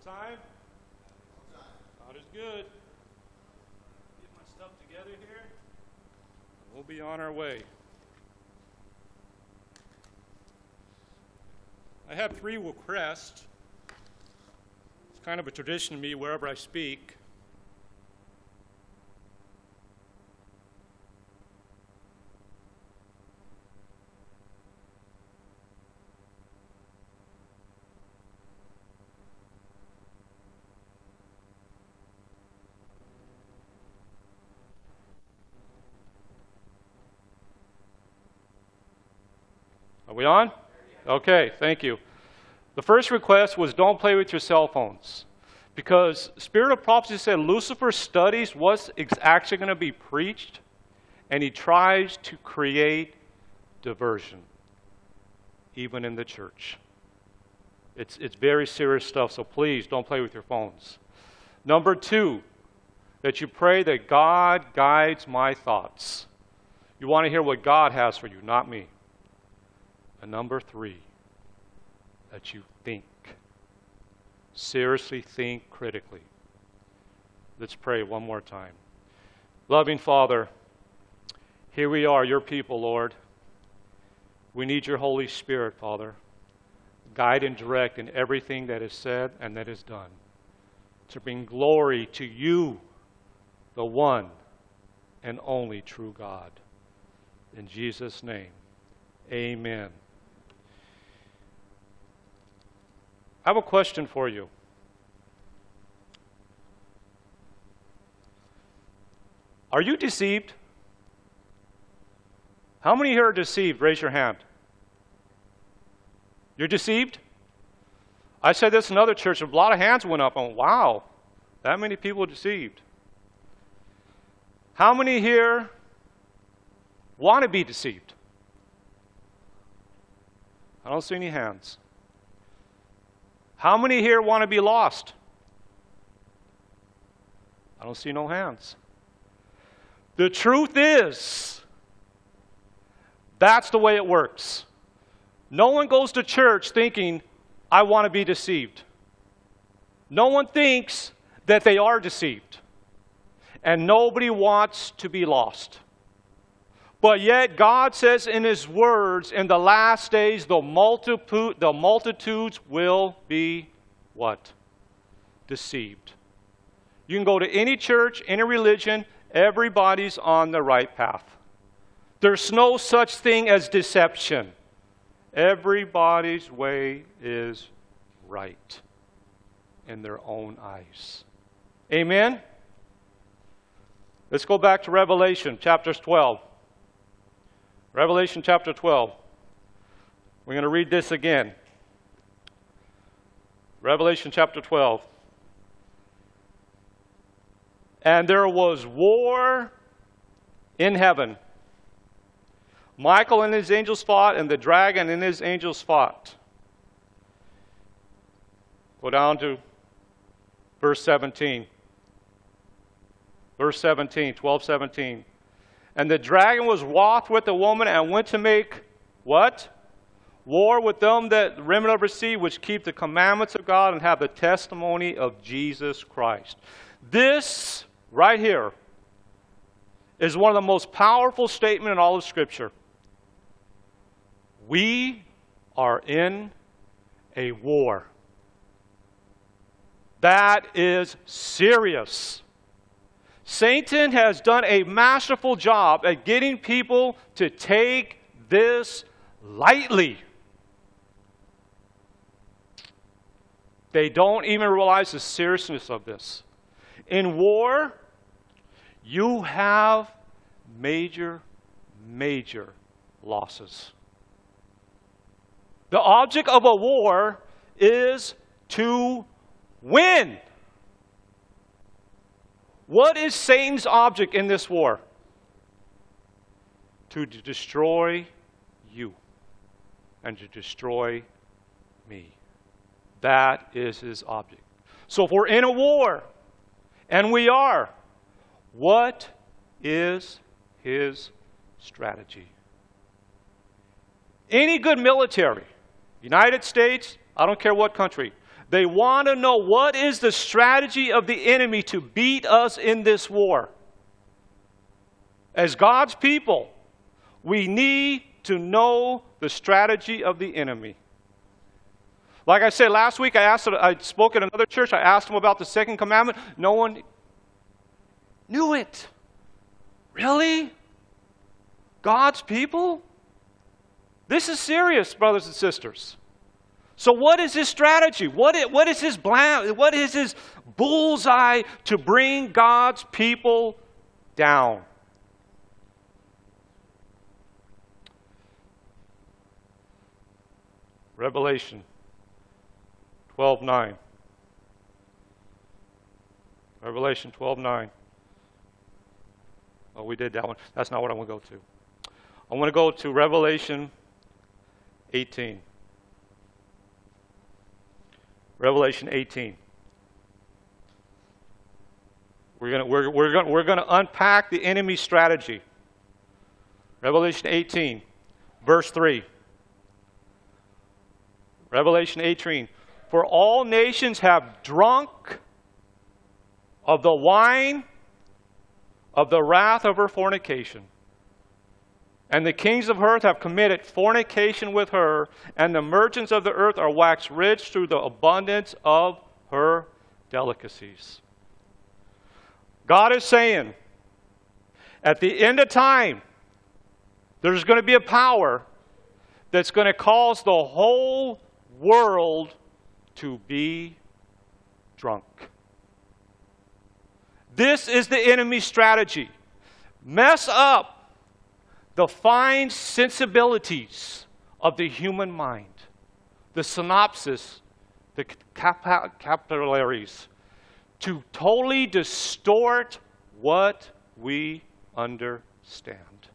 time? God is good. Get my stuff together here. We'll be on our way. I have 3 requests. It's kind of a tradition to me wherever I speak. Are we on? Okay, thank you. The first request was don't play with your cell phones. Because Spirit of Prophecy said Lucifer studies what's actually going to be preached, and he tries to create diversion, even in the church. It's very serious stuff, so please don't play with your phones. Number 2, that you pray that God guides my thoughts. You want to hear what God has for you, not me. And number 3, that you think. Seriously think critically. Let's pray one more time. Loving Father, here we are, your people, Lord. We need your Holy Spirit, Father. Guide and direct in everything that is said and that is done. To bring glory to you, the one and only true God. In Jesus' name, amen. I have a question for you. Are you deceived? How many here are deceived? Raise your hand. You're deceived? I said this in another church. A lot of hands went up. And wow, that many people are deceived. How many here want to be deceived? I don't see any hands. How many here want to be lost? I don't see no hands. The truth is, that's the way it works. No one goes to church thinking, I want to be deceived. No one thinks that they are deceived. And nobody wants to be lost. But yet God says in His words, in the last days, the multitudes will be what? Deceived. You can go to any church, any religion, everybody's on the right path. There's no such thing as deception. Everybody's way is right in their own eyes. Amen? Let's go back to Revelation chapter 12. Revelation chapter 12. We're going to read this again. Revelation chapter 12. And there was war in heaven. Michael and his angels fought, and the dragon and his angels fought. Go down to verse 17. Verse 17, 12:17. And the dragon was wroth with the woman and went to make what? War with them that the remnant of her seed, which keep the commandments of God and have the testimony of Jesus Christ. This right here is one of the most powerful statements in all of Scripture. We are in a war. That is serious. Satan has done a masterful job at getting people to take this lightly. They don't even realize the seriousness of this. In war, you have major, major losses. The object of a war is to win. What is Satan's object in this war? To destroy you and to destroy me. That is his object. So if we're in a war, and we are, what is his strategy? Any good military, United States, I don't care what country, They want to know what is the strategy of the enemy to beat us in this war. As God's people, we need to know the strategy of the enemy. Like I said, last week I spoke at another church. I asked them about the second commandment. No one knew it. Really? God's people? This is serious, brothers and sisters. So what is his strategy? What is his plan? What is his bullseye to bring God's people down? Revelation 12:9. Revelation 12:9. Oh, we did that one. That's not what I want to go to. I want to go to Revelation 18. Revelation 18. We're gonna unpack the enemy's strategy. Revelation 18, verse 3. Revelation 18. For all nations have drunk of the wine of the wrath of her fornication. And the kings of earth have committed fornication with her, and the merchants of the earth are waxed rich through the abundance of her delicacies. God is saying, at the end of time, there's going to be a power that's going to cause the whole world to be drunk. This is the enemy's strategy. Mess up the fine sensibilities of the human mind, the synapses, the capillaries, to totally distort what we understand.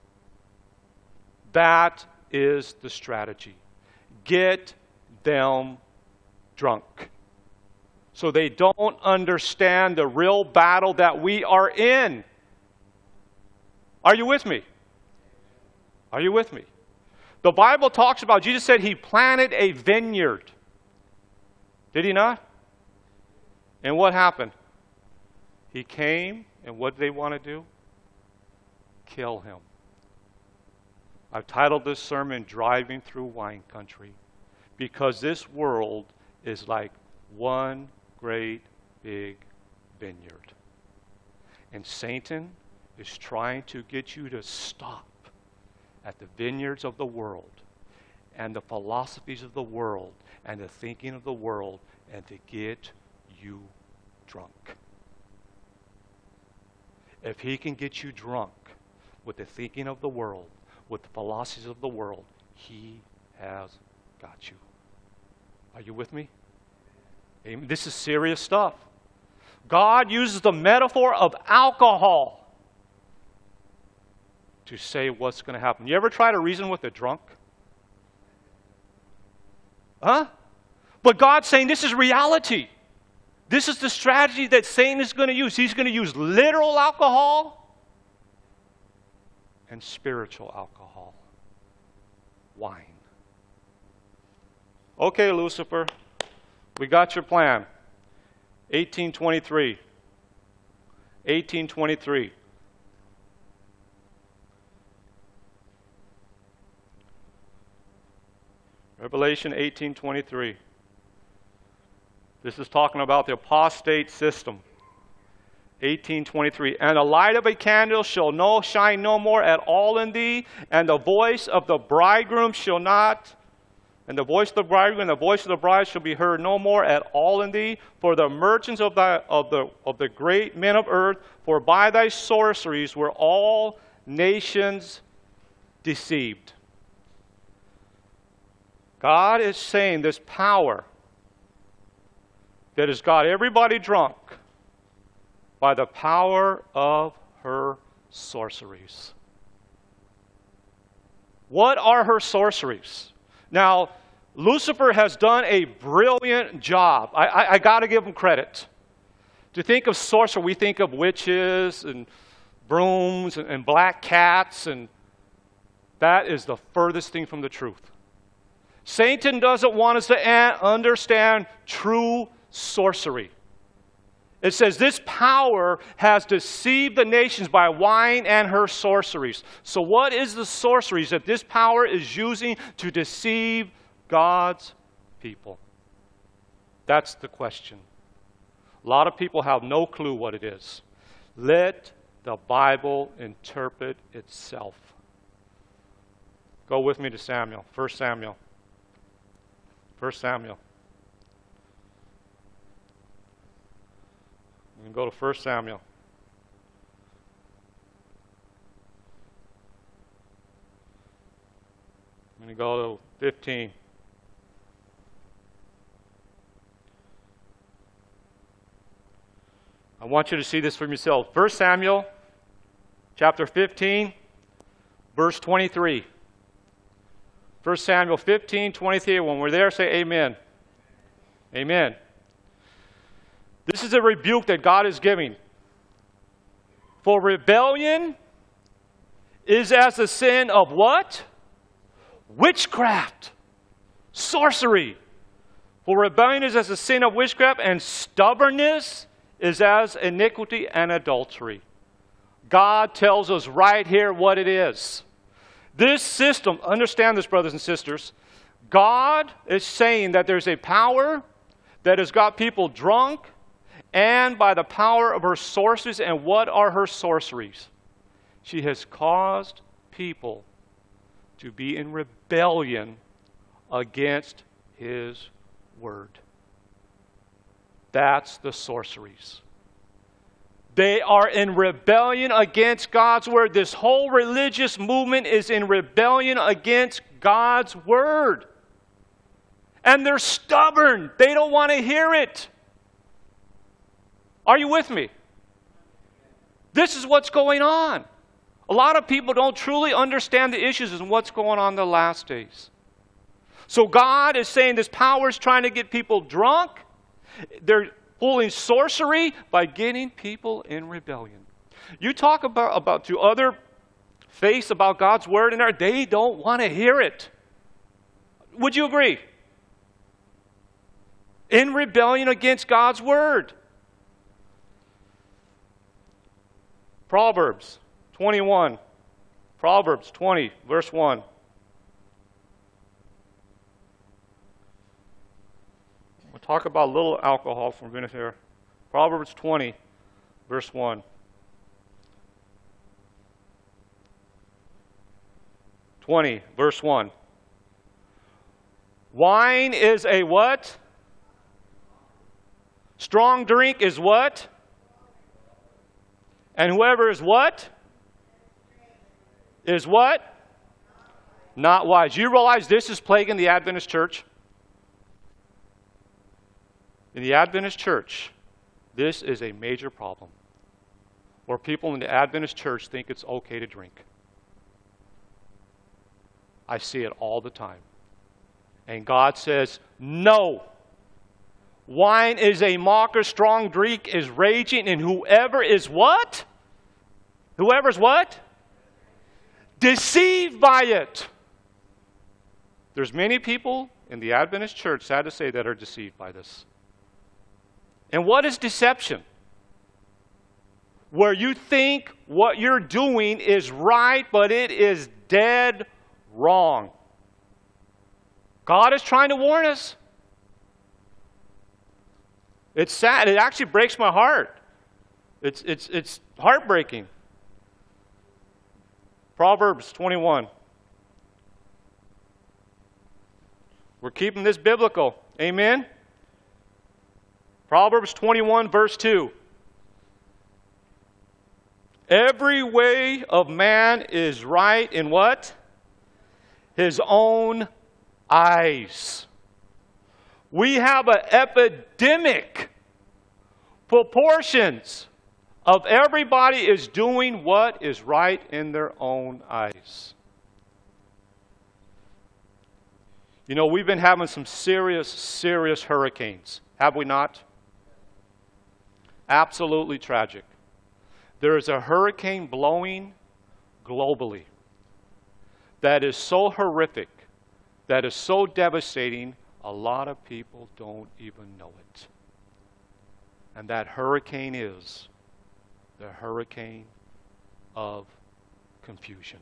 That is the strategy. Get them drunk, so they don't understand the real battle that we are in. Are you with me? Are you with me? The Bible talks about, Jesus said he planted a vineyard. Did he not? And what happened? He came, and what did they want to do? Kill him. I've titled this sermon, Driving Through Wine Country, because this world is like one great big vineyard. And Satan is trying to get you to stop at the vineyards of the world and the philosophies of the world and the thinking of the world, and to get you drunk. If he can get you drunk with the thinking of the world, with the philosophies of the world, he has got you. Are you with me? Amen. This is serious stuff. God uses the metaphor of alcohol to say what's going to happen. You ever try to reason with a drunk? Huh? But God's saying this is reality. This is the strategy that Satan is going to use. He's going to use literal alcohol and spiritual alcohol. Wine. Okay, Lucifer, we got your plan. 1823. 1823. Revelation 18:23. This is talking about the apostate system. 18:23. And the light of a candle shall shine no more at all in thee, and the voice of the bridegroom shall not, and the voice of the bridegroom and the voice of the bride shall be heard no more at all in thee, for the merchants of the great men of earth, for by thy sorceries were all nations deceived. God is saying this power that has got everybody drunk by the power of her sorceries. What are her sorceries? Now, Lucifer has done a brilliant job. I got to give him credit. To think of sorcery, we think of witches and brooms and black cats, and that is the furthest thing from the truth. Satan doesn't want us to understand true sorcery. It says this power has deceived the nations by wine and her sorceries. So what is the sorceries that this power is using to deceive God's people? That's the question. A lot of people have no clue what it is. Let the Bible interpret itself. Go with me to Samuel, 1 Samuel. 1 Samuel. We can go to 1 Samuel. I'm going to go to 15. I want you to see this for yourself. 1 Samuel chapter 15, verse 23. 1 Samuel 15, 23. When we're there, say amen. Amen. This is a rebuke that God is giving. For rebellion is as the sin of what? Witchcraft. Sorcery. For rebellion is as the sin of witchcraft, and stubbornness is as iniquity and adultery. God tells us right here what it is. This system, understand this, brothers and sisters, God is saying that there's a power that has got people drunk, and by the power of her sorceries. And what are her sorceries? She has caused people to be in rebellion against His word. That's the sorceries. They are in rebellion against God's word. This whole religious movement is in rebellion against God's word. And they're stubborn. They don't want to hear it. Are you with me? This is what's going on. A lot of people don't truly understand the issues and what's going on in the last days. So God is saying this power is trying to get people drunk. They're pulling sorcery by getting people in rebellion. You talk about to other faiths about God's word in there, they don't want to hear it. Would you agree? In rebellion against God's word. Proverbs 21. Proverbs 20, verse 1. We'll talk about a little alcohol for a minute here. Proverbs 20, verse 1. 20, verse 1. Wine is a what? Strong drink is what? And whoever is what? Is what? Not wise. You realize this is plaguing the Adventist church? In the Adventist church, this is a major problem. Where people in the Adventist church think it's okay to drink. I see it all the time. And God says, no. Wine is a mocker, strong drink is raging, and whoever is what? Whoever's what? Deceived by it. There's many people in the Adventist church, sad to say, that are deceived by this. And what is deception? Where you think what you're doing is right, but it is dead wrong. God is trying to warn us. It's sad. It actually breaks my heart. It's heartbreaking. Proverbs 21. We're keeping this biblical. Amen? Proverbs 21, verse 2. Every way of man is right in what? His own eyes. We have an epidemic. Proportions of everybody is doing what is right in their own eyes. You know, we've been having some serious hurricanes, have we not? Absolutely tragic. There is a hurricane blowing globally that is so horrific that is so devastating, a lot of people don't even know it. And that hurricane is the hurricane of confusion.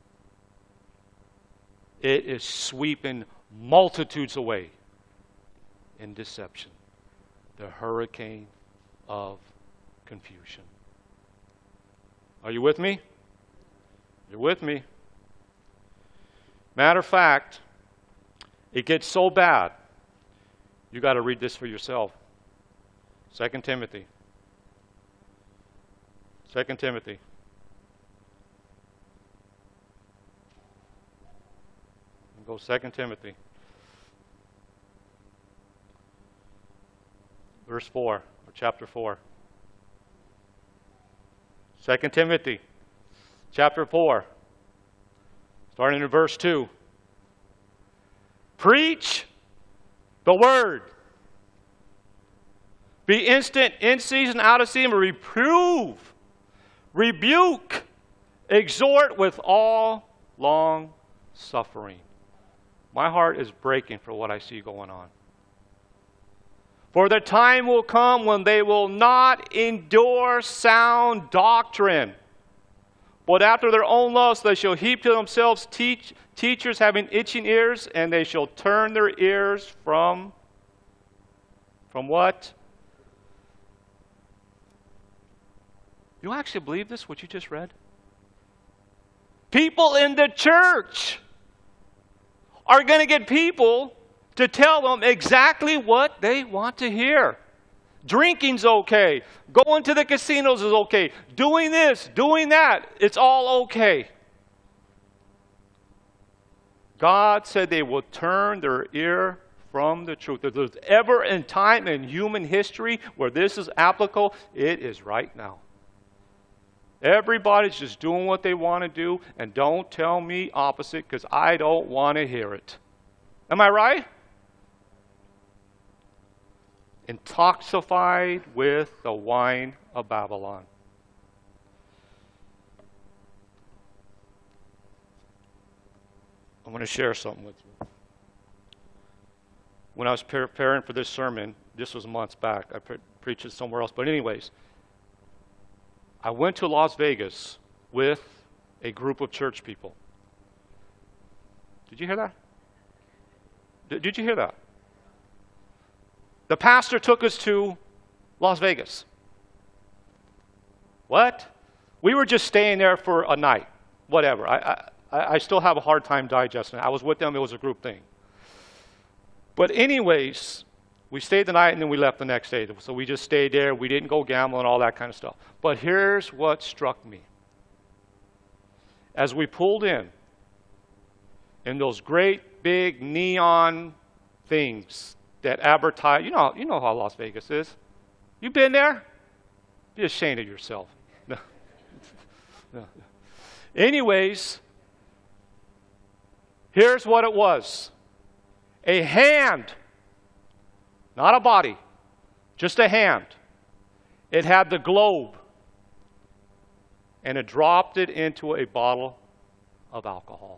It is sweeping multitudes away in deception. The hurricane of confusion. Are you with me? You're with me. Matter of fact, it gets so bad, you got to read this for yourself. 2 Timothy. 2 Timothy. Go 2 Timothy. Verse 4, or chapter 4. 2 Timothy, chapter 4, starting in verse 2. Preach the word. Be instant, in season, out of season, reprove, rebuke, exhort with all long suffering. My heart is breaking for what I see going on. For the time will come when they will not endure sound doctrine, but after their own lusts they shall heap to themselves teachers having itching ears, and they shall turn their ears from what? You actually believe this, what you just read? People in the church are going to get people to tell them exactly what they want to hear. Drinking's okay. Going to the casinos is okay. Doing this, doing that, it's all okay. God said they will turn their ear from the truth. If there's ever a time in human history where this is applicable, it is right now. Everybody's just doing what they want to do, and don't tell me opposite, because I don't want to hear it. Am I right? Intoxicated with the wine of Babylon. I want to share something with you. When I was preparing for this sermon, this was months back, I preached it somewhere else, but anyways, I went to Las Vegas with a group of church people. Did you hear that? Did you hear that? The pastor took us to Las Vegas. What? We were just staying there for a night. Whatever. I still have a hard time digesting it. I was with them. It was a group thing. But anyways, we stayed the night and then we left the next day. So we just stayed there. We didn't go gamble and all that kind of stuff. But here's what struck me. As we pulled in those great big neon things that advertise, you know how Las Vegas is. You been there? Be ashamed of yourself. No. No. Anyways, here's what it was. A hand, not a body, just a hand. It had the globe, and it dropped it into a bottle of alcohol.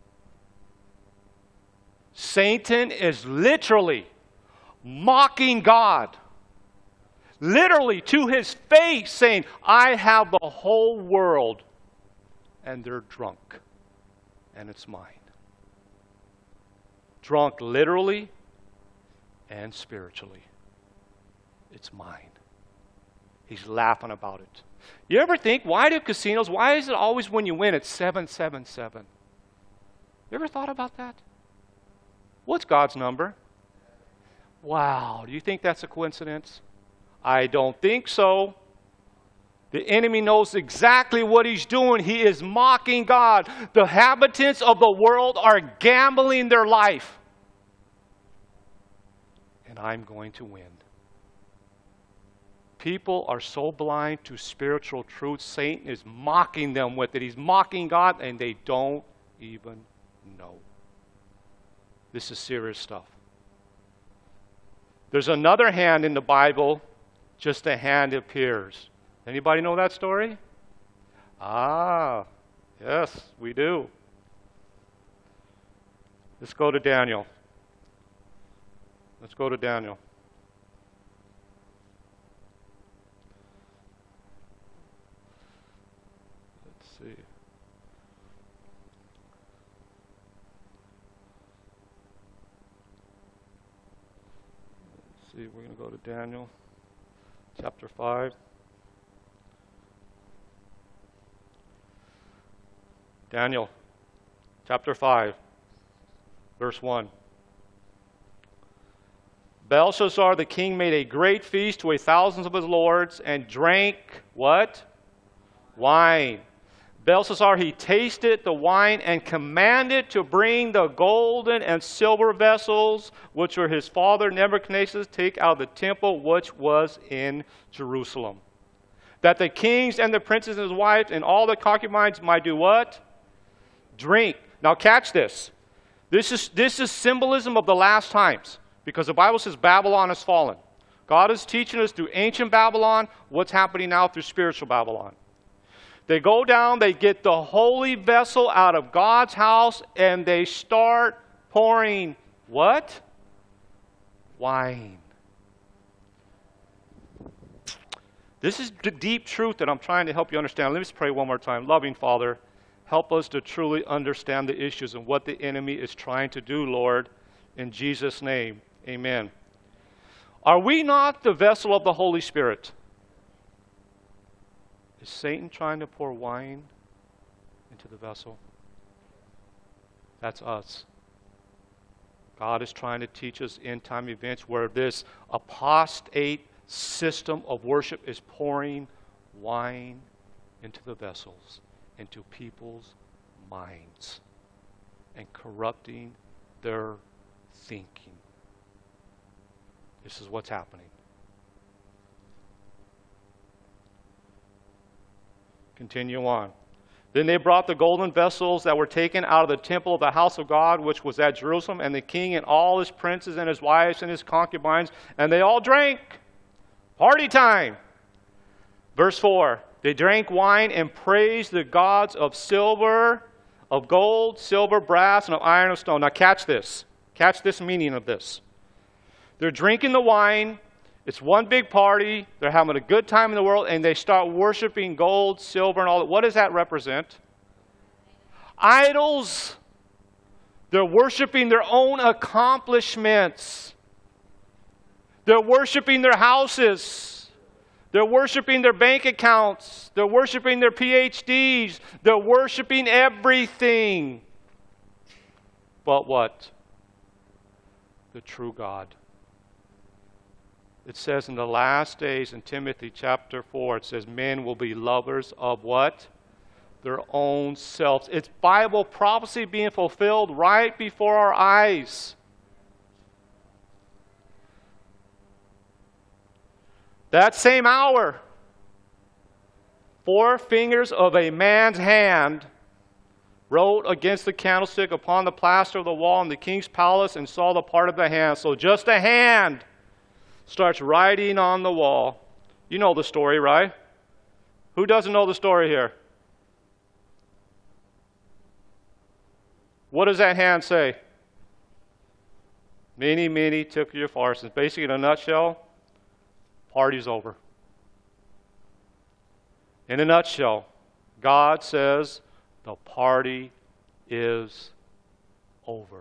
Satan is literally mocking God, literally to his face, saying, I have the whole world, and they're drunk, and it's mine. Drunk literally and spiritually. It's mine. He's laughing about it. You ever think, why is it always when you win, it's 777? You ever thought about that? What's God's number? Wow, do you think that's a coincidence? I don't think so. The enemy knows exactly what he's doing. He is mocking God. The inhabitants of the world are gambling their life. And I'm going to win. People are so blind to spiritual truth. Satan is mocking them with it. He's mocking God, and they don't even know. This is serious stuff. There's another hand in the Bible, just a hand appears. Anybody know that story? Ah, yes, we do. Let's go to Daniel. Let's go to Daniel. Let's see. We're going to go to Daniel chapter 5. Daniel chapter 5, verse 1. Belshazzar the king made a great feast to 1,000 of his lords and drank what? Wine. Belshazzar, he tasted the wine and commanded to bring the golden and silver vessels which were his father Nebuchadnezzar's take out of the temple which was in Jerusalem. That the kings and the princes and his wives and all the concubines might do what? Drink. Now catch this. This is symbolism of the last times, because the Bible says Babylon has fallen. God is teaching us through ancient Babylon what's happening now through spiritual Babylon. They go down, they get the holy vessel out of God's house, and they start pouring what? Wine. This is the deep truth that I'm trying to help you understand. Let me just pray one more time. Loving Father, help us to truly understand the issues and what the enemy is trying to do, Lord. In Jesus' name, amen. Are we not the vessel of the Holy Spirit? Is Satan trying to pour wine into the vessel? That's us. God is trying to teach us end-time events where this apostate system of worship is pouring wine into the vessels, into people's minds, and corrupting their thinking. This is what's happening. Continue on. Then they brought the golden vessels that were taken out of the temple of the house of God, which was at Jerusalem, and the king and all his princes and his wives and his concubines, and they all drank. Party time. Verse 4. They drank wine and praised the gods of silver, of gold, silver, brass, and of iron and stone. Now catch this. Catch this meaning of this. They're drinking the wine. It's one big party. They're having a good time in the world, and they start worshiping gold, silver, and all that. What does that represent? Idols. They're worshiping their own accomplishments. They're worshiping their houses. They're worshiping their bank accounts. They're worshiping their PhDs. They're worshiping everything. But what? The true God. It says in the last days in Timothy chapter 4, it says men will be lovers of what? Their own selves. It's Bible prophecy being fulfilled right before our eyes. That same hour, 4 fingers of a man's hand wrote against the candlestick upon the plaster of the wall in the king's palace and saw the part of the hand. So just a hand starts writing on the wall. You know the story, right? Who doesn't know the story here? What does that hand say? Many, many took your farces. Basically, in a nutshell, party's over. In a nutshell, God says the party is over.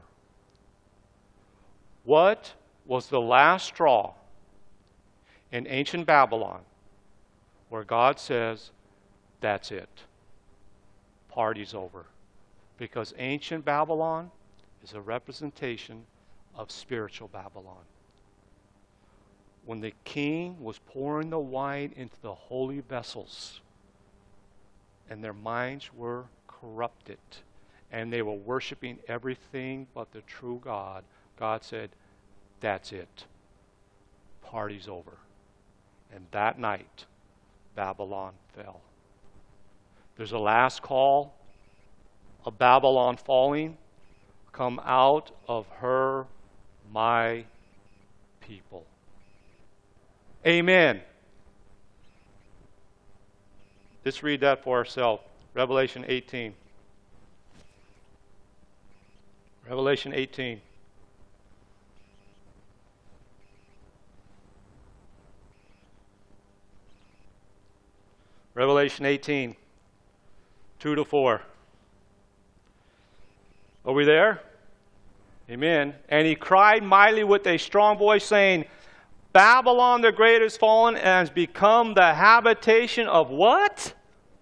What was the last straw in ancient Babylon where God says, that's it. Party's over. Because ancient Babylon is a representation of spiritual Babylon. When the king was pouring the wine into the holy vessels, and their minds were corrupted, and they were worshiping everything but the true God, God said, that's it. Party's over. And that night, Babylon fell. There's a last call of Babylon falling. Come out of her, my people. Amen. Let's read that for ourselves. Revelation 18. Revelation 18. Revelation 18, 2 to 4. Are we there? Amen. And he cried mightily with a strong voice, saying, Babylon the great is fallen and has become the habitation of what?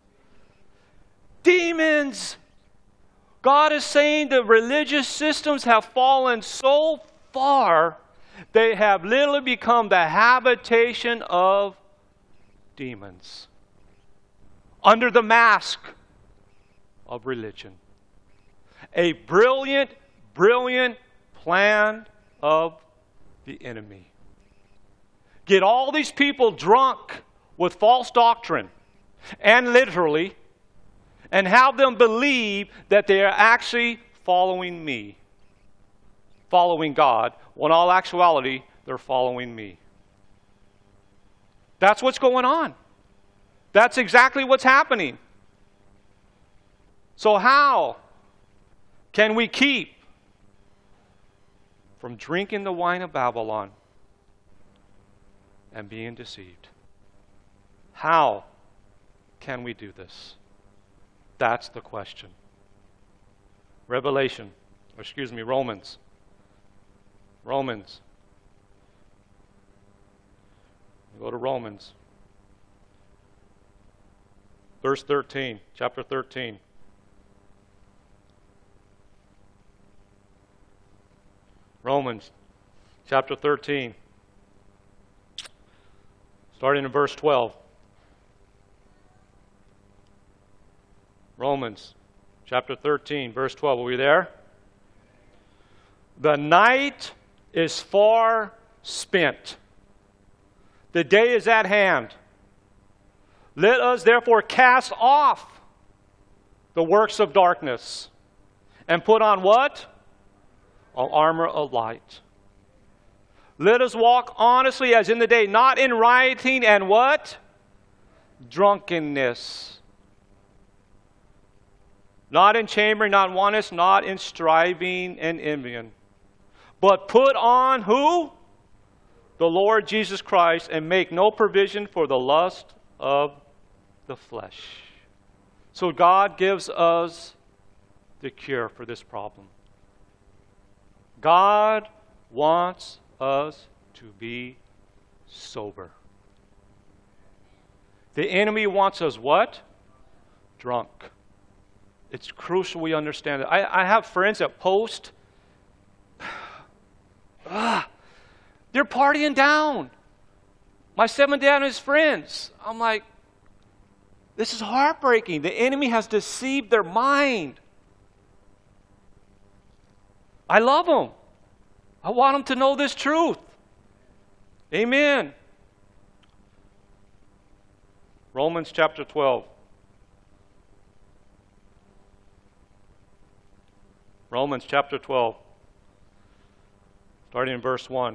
Demons. God is saying the religious systems have fallen so far, they have literally become the habitation of demons. Under the mask of religion. A brilliant, brilliant plan of the enemy. Get all these people drunk with false doctrine, and literally, and have them believe that they are actually following me, following God, when in all actuality, they're following me. That's what's going on. That's exactly what's happening. So how can we keep from drinking the wine of Babylon and being deceived? How can we do this? That's the question. Romans. Go to Romans. Verse 13, chapter 13. Romans, chapter 13. Starting in verse 12. Romans, chapter 13, verse 12. Are we there? The night is far spent. The day is at hand. Let us therefore cast off the works of darkness and put on what? An armor of light. Let us walk honestly as in the day, not in rioting and what? Drunkenness. Not in chambering, not in wantonness, not in striving and envying. But put on who? The Lord Jesus Christ, and make no provision for the lust of the flesh. So God gives us the cure for this problem. God wants us to be sober. The enemy wants us what? Drunk. It's crucial we understand it. I have friends that post, they're partying down. My seventh dad and his friends. I'm like, this is heartbreaking. The enemy has deceived their mind. I love them. I want them to know this truth. Amen. Romans chapter 12. Romans chapter 12. Starting in verse 1.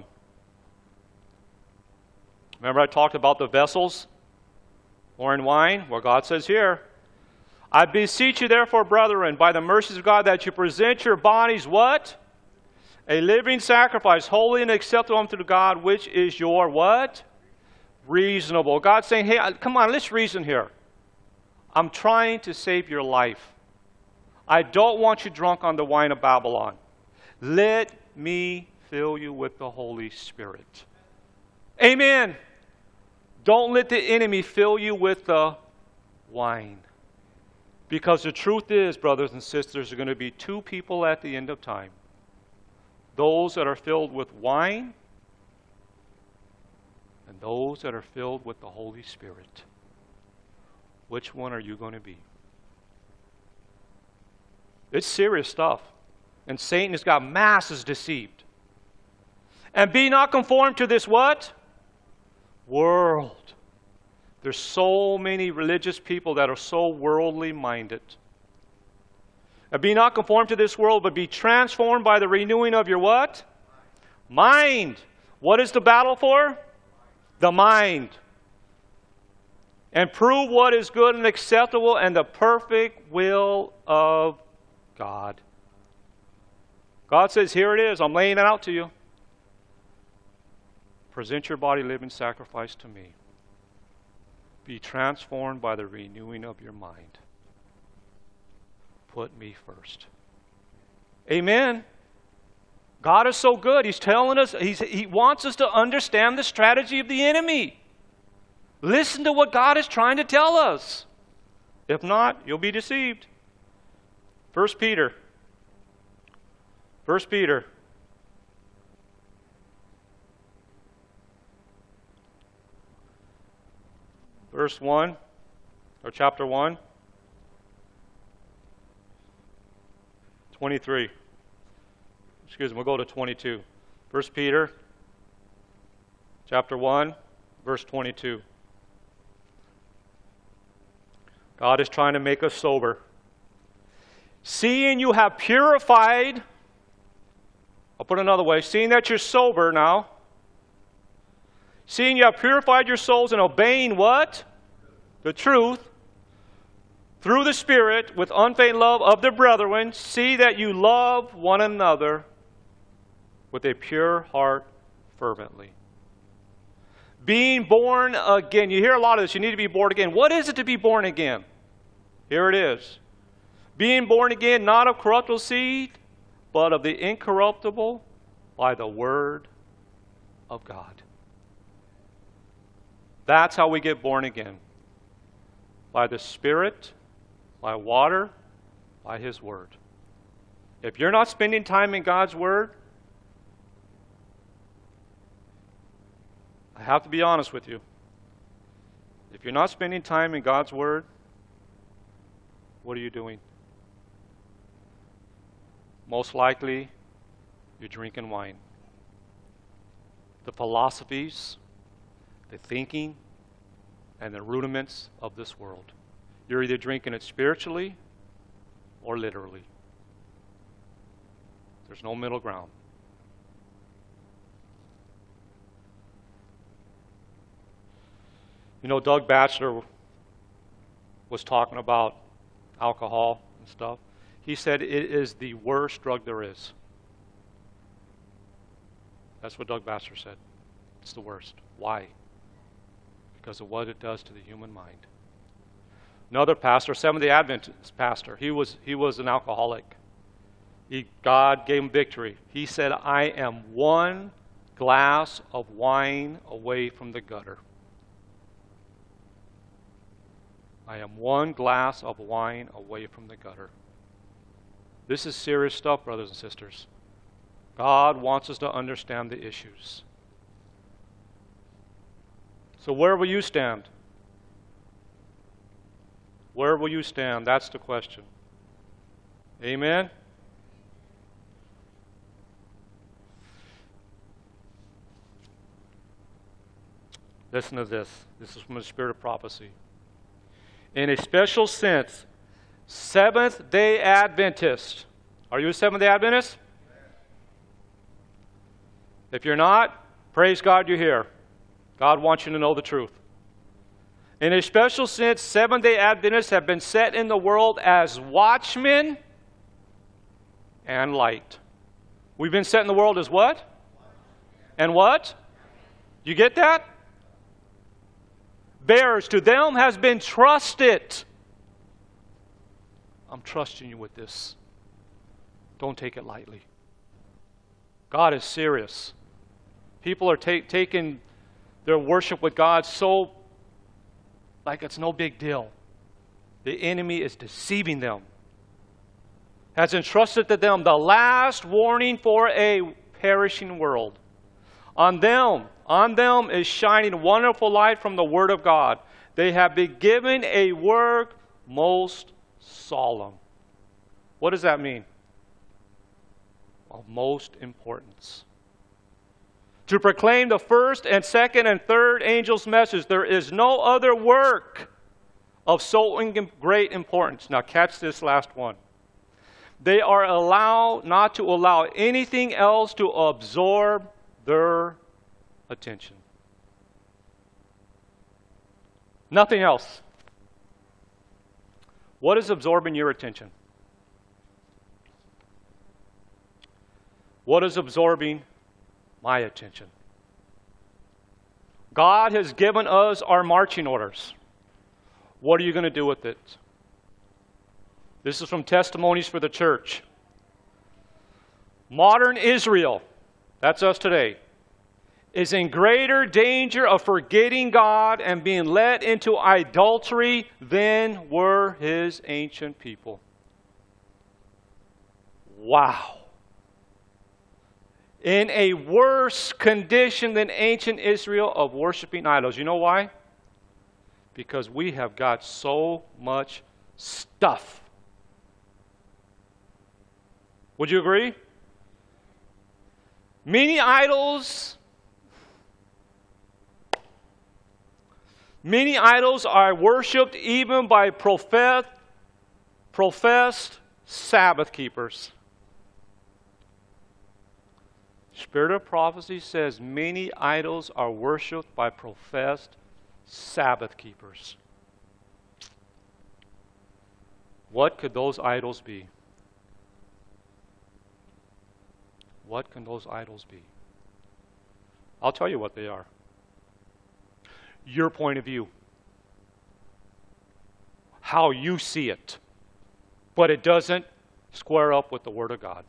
Remember I talked about the vessels, wine and wine? Well, God says here, I beseech you therefore, brethren, by the mercies of God, that you present your bodies what? A living sacrifice, holy and acceptable unto God, which is your what? Reasonable. God's saying, hey, come on, let's reason here. I'm trying to save your life. I don't want you drunk on the wine of Babylon. Let me fill you with the Holy Spirit. Amen. Don't let the enemy fill you with the wine. Because the truth is, brothers and sisters, there are going to be two people at the end of time. Those that are filled with wine and those that are filled with the Holy Spirit. Which one are you going to be? It's serious stuff. And Satan has got masses deceived. And be not conformed to this what? World. There's so many religious people that are so worldly minded. And be not conformed to this world, but be transformed by the renewing of your what? Mind. What is the battle for? The mind. And prove what is good and acceptable and the perfect will of God. God says, here it is. I'm laying it out to you. Present your body living sacrifice to me. Be transformed by the renewing of your mind. Put me first. Amen. God is so good. He's telling us, He wants us to understand the strategy of the enemy. Listen to what God is trying to tell us. If not, you'll be deceived. 1 Peter. Verse 1, or chapter 1, 23. Excuse me, we'll go to 22. 1 Peter, chapter 1, verse 22. God is trying to make us sober. Seeing you have purified, I'll put it another way, seeing that you're sober now, seeing you have purified your souls in obeying what? The truth, through the Spirit, with unfeigned love of the brethren, see that you love one another with a pure heart fervently. Being born again. You hear a lot of this. You need to be born again. What is it to be born again? Here it is. Being born again, not of corruptible seed, but of the incorruptible, by the word of God. That's how we get born again. By the Spirit, by water, by His Word. If you're not spending time in God's Word, I have to be honest with you. If you're not spending time in God's Word, what are you doing? Most likely, you're drinking wine. The philosophies, the thinking, and the rudiments of this world. You're either drinking it spiritually or literally. There's no middle ground. You know, Doug Batchelor was talking about alcohol and stuff. He said it is the worst drug there is. That's what Doug Batchelor said. It's the worst. Why? Because of what it does to the human mind. Another pastor, Seventh-day Adventist pastor, he was an alcoholic. God gave him victory. He said, I am one glass of wine away from the gutter. I am one glass of wine away from the gutter. This is serious stuff, brothers and sisters. God wants us to understand the issues. So where will you stand? Where will you stand? That's the question. Amen? Listen to this. This is from the Spirit of Prophecy. In a special sense, Seventh-day Adventist. Are you a Seventh-day Adventist? If you're not, praise God you're here. God wants you to know the truth. In a special sense, Seventh-day Adventists have been set in the world as watchmen and light. We've been set in the world as what? And what? You get that? Bearers, to them has been trusted. I'm trusting you with this. Don't take it lightly. God is serious. People are taking their worship with God so like it's no big deal. The enemy is deceiving them. Has entrusted to them the last warning for a perishing world. On them is shining wonderful light from the Word of God. They have been given a work most solemn. What does that mean? Of most importance. To proclaim the first and second and third angel's message. There is no other work of so great importance. Now catch this last one. They are not to allow anything else to absorb their attention. Nothing else. What is absorbing your attention? What is absorbing my attention? God has given us our marching orders. What are you going to do with it? This is from Testimonies for the Church. Modern Israel, that's us today, is in greater danger of forgetting God and being led into idolatry than were his ancient people. Wow. In a worse condition than ancient Israel of worshiping idols. You know why? Because we have got so much stuff. Would you agree? Many idols are worshipped even by professed Sabbath keepers. Spirit of prophecy says many idols are worshipped by professed Sabbath keepers. What could those idols be? What can those idols be? I'll tell you what they are. Your point of view. How you see it. But it doesn't square up with the Word of God.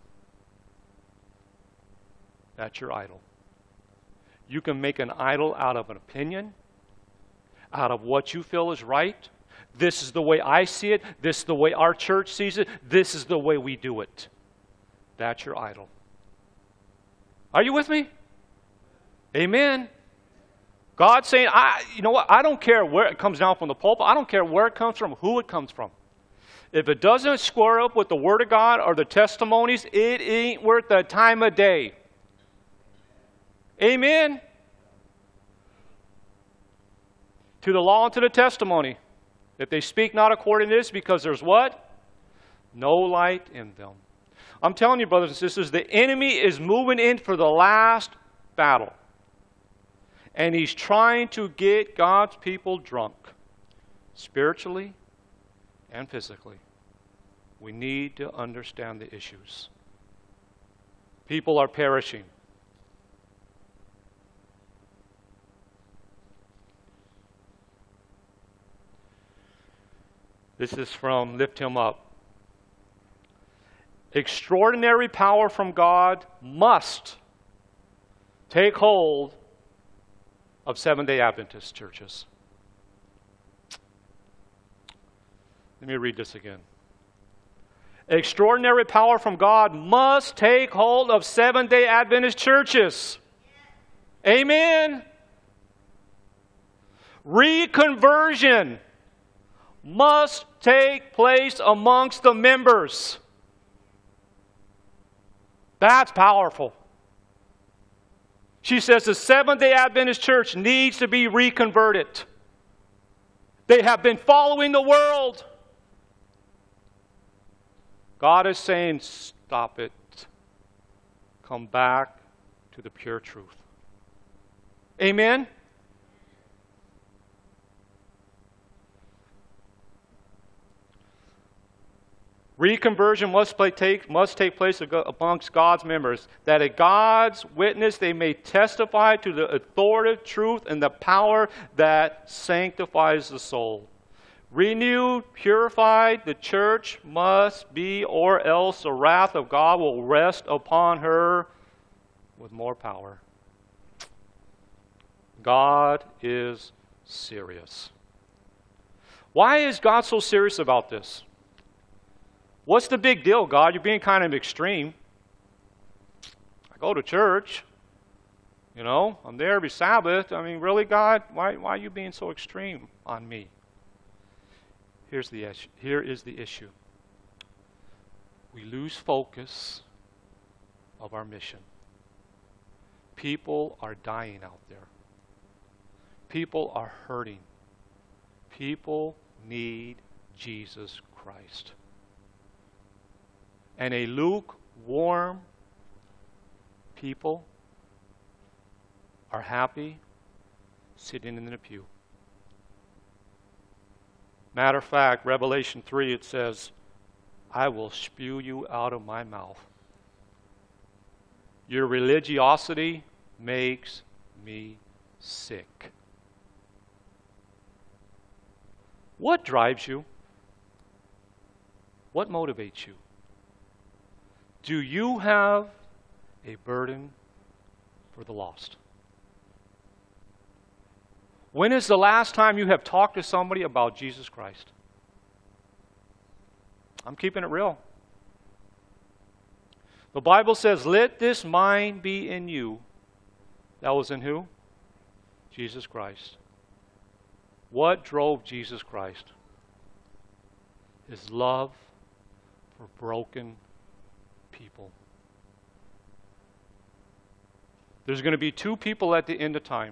That's your idol. You can make an idol out of an opinion, out of what you feel is right. This is the way I see it. This is the way our church sees it. This is the way we do it. That's your idol. Are you with me? Amen. God's saying, you know what? I don't care where it comes down from the pulpit. I don't care where it comes from, who it comes from. If it doesn't square up with the Word of God or the testimonies, it ain't worth the time of day. Amen. To the law and to the testimony. If they speak not according to this, because there's what? No light in them. I'm telling you, brothers and sisters, the enemy is moving in for the last battle. And he's trying to get God's people drunk, spiritually and physically. We need to understand the issues. People are perishing. This is from Lift Him Up. Extraordinary power from God must take hold of Seventh-day Adventist churches. Let me read this again. Extraordinary power from God must take hold of Seventh-day Adventist churches. Amen. Reconversion must take place amongst the members. That's powerful. She says the Seventh-day Adventist church needs to be reconverted. They have been following the world. God is saying, stop it. Come back to the pure truth. Amen? Reconversion must take place amongst God's members, that at God's witness they may testify to the authoritative truth and the power that sanctifies the soul. Renewed, purified, the church must be, or else the wrath of God will rest upon her with more power. God is serious. Why is God so serious about this? What's the big deal, God? You're being kind of extreme. I go to church. You know, I'm there every Sabbath. I mean, really, God? Why are you being so extreme on me? Here is the issue. We lose focus of our mission. People are dying out there. People are hurting. People need Jesus Christ. And a lukewarm people are happy sitting in the pew. Matter of fact, Revelation 3, it says, I will spew you out of my mouth. Your religiosity makes me sick. What drives you? What motivates you? Do you have a burden for the lost? When is the last time you have talked to somebody about Jesus Christ? I'm keeping it real. The Bible says, let this mind be in you. That was in who? Jesus Christ. What drove Jesus Christ? His love for broken people. There's going to be two people at the end of time.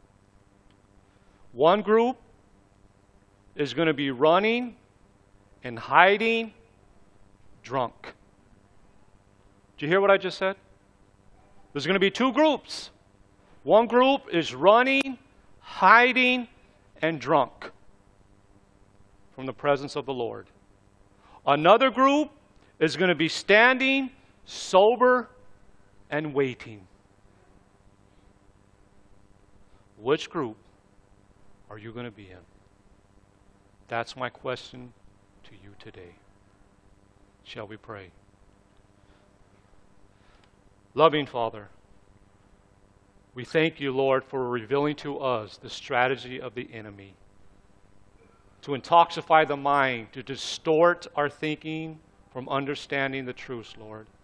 One group is going to be running and hiding drunk. Did you hear what I just said? There's going to be two groups. One group is running, hiding, and drunk from the presence of the Lord. Another group is going to be standing, sober, and waiting. Which group are you going to be in? That's my question to you today. Shall we pray? Loving Father, we thank you, Lord, for revealing to us the strategy of the enemy to intoxify the mind, to distort our thinking from understanding the truths, Lord.